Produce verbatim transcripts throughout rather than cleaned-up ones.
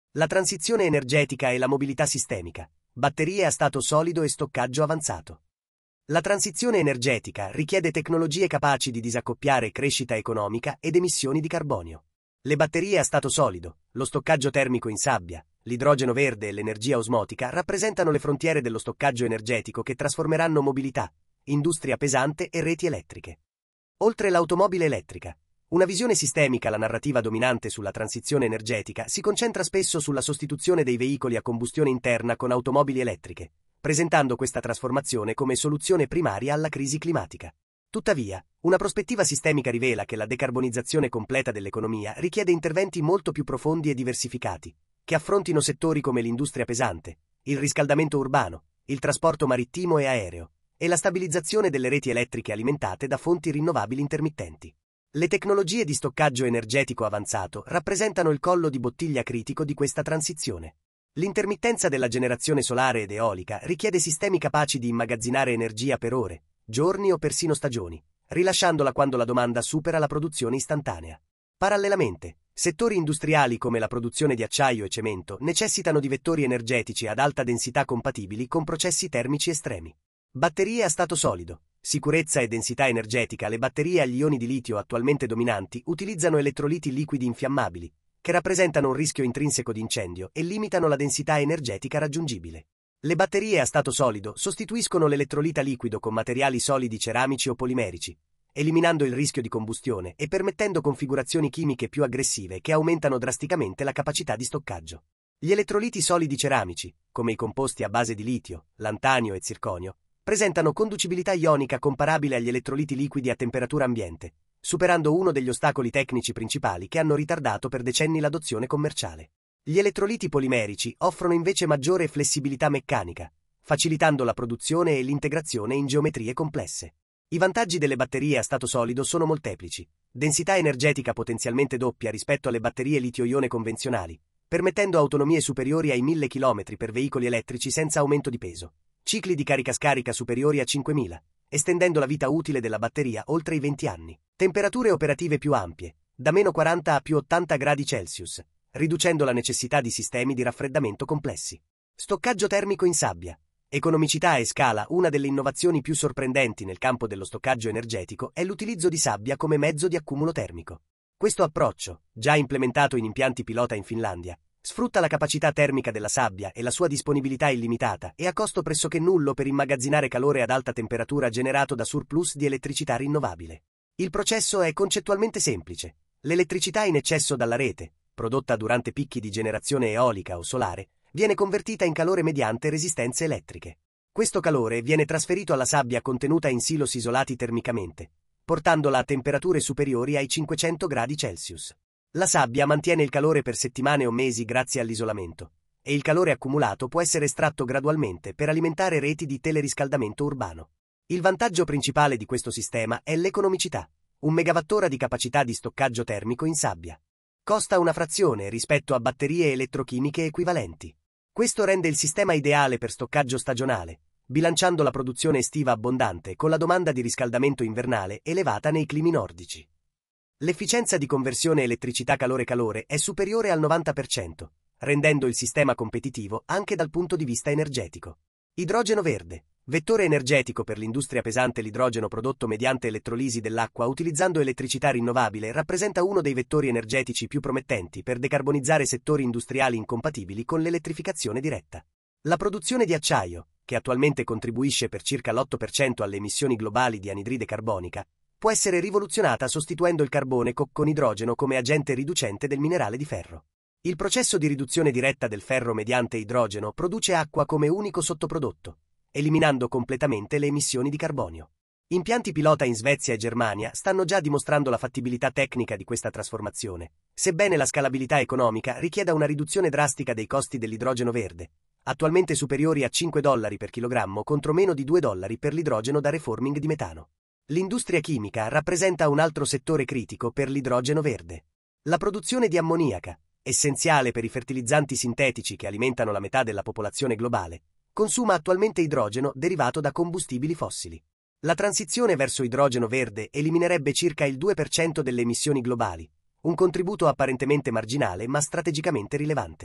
La transizione energetica e la mobilità sistemica, batterie a stato solido e stoccaggio avanzato. La transizione energetica richiede tecnologie capaci di disaccoppiare crescita economica ed emissioni di carbonio. Le batterie a stato solido, lo stoccaggio termico in sabbia, l'idrogeno verde e l'energia osmotica rappresentano le frontiere dello stoccaggio energetico che trasformeranno mobilità, industria pesante e reti elettriche. Oltre l'automobile elettrica, una visione sistemica, la narrativa dominante sulla transizione energetica, si concentra spesso sulla sostituzione dei veicoli a combustione interna con automobili elettriche, presentando questa trasformazione come soluzione primaria alla crisi climatica. Tuttavia, una prospettiva sistemica rivela che la decarbonizzazione completa dell'economia richiede interventi molto più profondi e diversificati, che affrontino settori come l'industria pesante, il riscaldamento urbano, il trasporto marittimo e aereo, e la stabilizzazione delle reti elettriche alimentate da fonti rinnovabili intermittenti. Le tecnologie di stoccaggio energetico avanzato rappresentano il collo di bottiglia critico di questa transizione. L'intermittenza della generazione solare ed eolica richiede sistemi capaci di immagazzinare energia per ore, giorni o persino stagioni, rilasciandola quando la domanda supera la produzione istantanea. Parallelamente, settori industriali come la produzione di acciaio e cemento necessitano di vettori energetici ad alta densità compatibili con processi termici estremi. Batterie a stato solido, sicurezza e densità energetica. Le batterie agli ioni di litio attualmente dominanti utilizzano elettroliti liquidi infiammabili, che rappresentano un rischio intrinseco di incendio e limitano la densità energetica raggiungibile. Le batterie a stato solido sostituiscono l'elettrolita liquido con materiali solidi ceramici o polimerici, eliminando il rischio di combustione e permettendo configurazioni chimiche più aggressive che aumentano drasticamente la capacità di stoccaggio. Gli elettroliti solidi ceramici, come i composti a base di litio, lantanio e zirconio, presentano conducibilità ionica comparabile agli elettroliti liquidi a temperatura ambiente, superando uno degli ostacoli tecnici principali che hanno ritardato per decenni l'adozione commerciale. Gli elettroliti polimerici offrono invece maggiore flessibilità meccanica, facilitando la produzione e l'integrazione in geometrie complesse. I vantaggi delle batterie a stato solido sono molteplici. Densità energetica potenzialmente doppia rispetto alle batterie litio-ione convenzionali, permettendo autonomie superiori ai mille chilometri per veicoli elettrici senza aumento di peso. Cicli di carica-scarica superiori a cinquemila, estendendo la vita utile della batteria oltre i venti anni. Temperature operative più ampie, da meno quaranta a più ottanta gradi Celsius, riducendo la necessità di sistemi di raffreddamento complessi. Stoccaggio termico in sabbia. Economicità e scala. Una delle innovazioni più sorprendenti nel campo dello stoccaggio energetico è l'utilizzo di sabbia come mezzo di accumulo termico. Questo approccio, già implementato in impianti pilota in Finlandia, sfrutta la capacità termica della sabbia e la sua disponibilità illimitata e a costo pressoché nullo per immagazzinare calore ad alta temperatura generato da surplus di elettricità rinnovabile. Il processo è concettualmente semplice. L'elettricità in eccesso dalla rete, prodotta durante picchi di generazione eolica o solare, viene convertita in calore mediante resistenze elettriche. Questo calore viene trasferito alla sabbia contenuta in silos isolati termicamente, portandola a temperature superiori ai cinquecento gradi Celsius. La sabbia mantiene il calore per settimane o mesi grazie all'isolamento, e il calore accumulato può essere estratto gradualmente per alimentare reti di teleriscaldamento urbano. Il vantaggio principale di questo sistema è l'economicità, un megawattora di capacità di stoccaggio termico in sabbia. Costa una frazione rispetto a batterie elettrochimiche equivalenti. Questo rende il sistema ideale per stoccaggio stagionale, bilanciando la produzione estiva abbondante con la domanda di riscaldamento invernale elevata nei climi nordici. L'efficienza di conversione elettricità-calore-calore è superiore al novanta per cento, rendendo il sistema competitivo anche dal punto di vista energetico. Idrogeno verde, vettore energetico per l'industria pesante. L'idrogeno prodotto mediante elettrolisi dell'acqua utilizzando elettricità rinnovabile rappresenta uno dei vettori energetici più promettenti per decarbonizzare settori industriali incompatibili con l'elettrificazione diretta. La produzione di acciaio, che attualmente contribuisce per circa l'otto per cento alle emissioni globali di anidride carbonica, può essere rivoluzionata sostituendo il carbone co- con idrogeno come agente riducente del minerale di ferro. Il processo di riduzione diretta del ferro mediante idrogeno produce acqua come unico sottoprodotto, eliminando completamente le emissioni di carbonio. Impianti pilota in Svezia e Germania stanno già dimostrando la fattibilità tecnica di questa trasformazione, sebbene la scalabilità economica richieda una riduzione drastica dei costi dell'idrogeno verde, attualmente superiori a cinque dollari per chilogrammo contro meno di due dollari per l'idrogeno da reforming di metano. L'industria chimica rappresenta un altro settore critico per l'idrogeno verde. La produzione di ammoniaca, essenziale per i fertilizzanti sintetici che alimentano la metà della popolazione globale, consuma attualmente idrogeno derivato da combustibili fossili. La transizione verso idrogeno verde eliminerebbe circa il due per cento delle emissioni globali, un contributo apparentemente marginale ma strategicamente rilevante.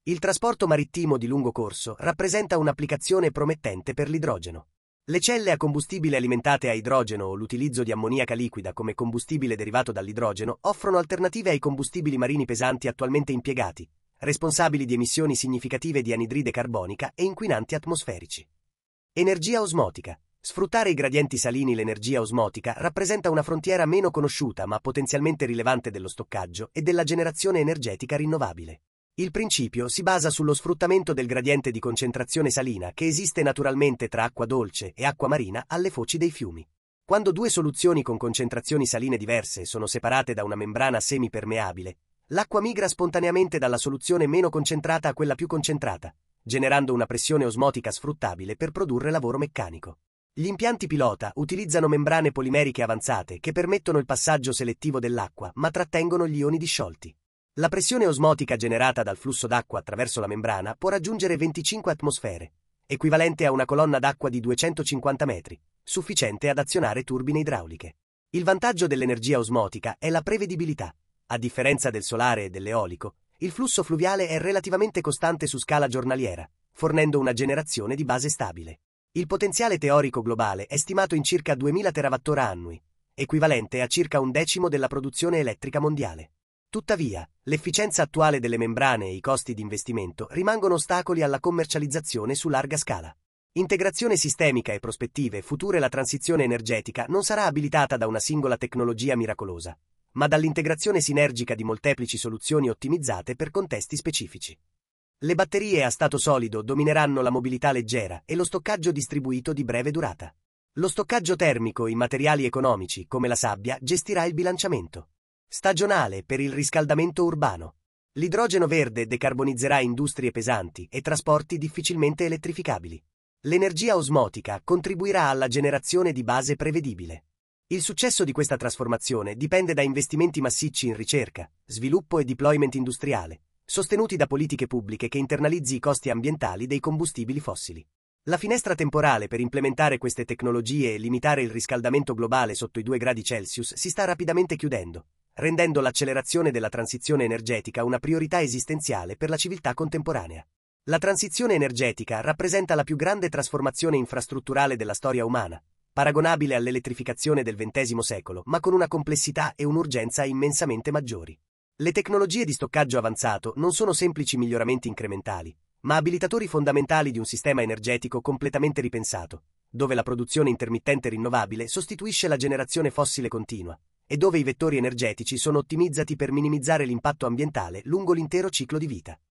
Il trasporto marittimo di lungo corso rappresenta un'applicazione promettente per l'idrogeno. Le celle a combustibile alimentate a idrogeno o l'utilizzo di ammoniaca liquida come combustibile derivato dall'idrogeno offrono alternative ai combustibili marini pesanti attualmente impiegati, responsabili di emissioni significative di anidride carbonica e inquinanti atmosferici. Energia osmotica. Sfruttare i gradienti salini. L'energia osmotica rappresenta una frontiera meno conosciuta ma potenzialmente rilevante dello stoccaggio e della generazione energetica rinnovabile. Il principio si basa sullo sfruttamento del gradiente di concentrazione salina che esiste naturalmente tra acqua dolce e acqua marina alle foci dei fiumi. Quando due soluzioni con concentrazioni saline diverse sono separate da una membrana semipermeabile, l'acqua migra spontaneamente dalla soluzione meno concentrata a quella più concentrata, generando una pressione osmotica sfruttabile per produrre lavoro meccanico. Gli impianti pilota utilizzano membrane polimeriche avanzate che permettono il passaggio selettivo dell'acqua ma trattengono gli ioni disciolti. La pressione osmotica generata dal flusso d'acqua attraverso la membrana può raggiungere venticinque atmosfere, equivalente a una colonna d'acqua di duecentocinquanta metri, sufficiente ad azionare turbine idrauliche. Il vantaggio dell'energia osmotica è la prevedibilità. A differenza del solare e dell'eolico, il flusso fluviale è relativamente costante su scala giornaliera, fornendo una generazione di base stabile. Il potenziale teorico globale è stimato in circa duemila terawattora annui, equivalente a circa un decimo della produzione elettrica mondiale. Tuttavia, l'efficienza attuale delle membrane e i costi di investimento rimangono ostacoli alla commercializzazione su larga scala. Integrazione sistemica e prospettive future. La transizione energetica non sarà abilitata da una singola tecnologia miracolosa, ma dall'integrazione sinergica di molteplici soluzioni ottimizzate per contesti specifici. Le batterie a stato solido domineranno la mobilità leggera e lo stoccaggio distribuito di breve durata. Lo stoccaggio termico in materiali economici, come la sabbia, gestirà il bilanciamento. Stagionale per il riscaldamento urbano. L'idrogeno verde decarbonizzerà industrie pesanti e trasporti difficilmente elettrificabili. L'energia osmotica contribuirà alla generazione di base prevedibile. Il successo di questa trasformazione dipende da investimenti massicci in ricerca, sviluppo e deployment industriale, sostenuti da politiche pubbliche che internalizzi i costi ambientali dei combustibili fossili. La finestra temporale per implementare queste tecnologie e limitare il riscaldamento globale sotto i due gradi Celsius si sta rapidamente chiudendo, rendendo l'accelerazione della transizione energetica una priorità esistenziale per la civiltà contemporanea. La transizione energetica rappresenta la più grande trasformazione infrastrutturale della storia umana, paragonabile all'elettrificazione del ventesimo secolo, ma con una complessità e un'urgenza immensamente maggiori. Le tecnologie di stoccaggio avanzato non sono semplici miglioramenti incrementali, ma abilitatori fondamentali di un sistema energetico completamente ripensato, dove la produzione intermittente rinnovabile sostituisce la generazione fossile continua, e dove i vettori energetici sono ottimizzati per minimizzare l'impatto ambientale lungo l'intero ciclo di vita.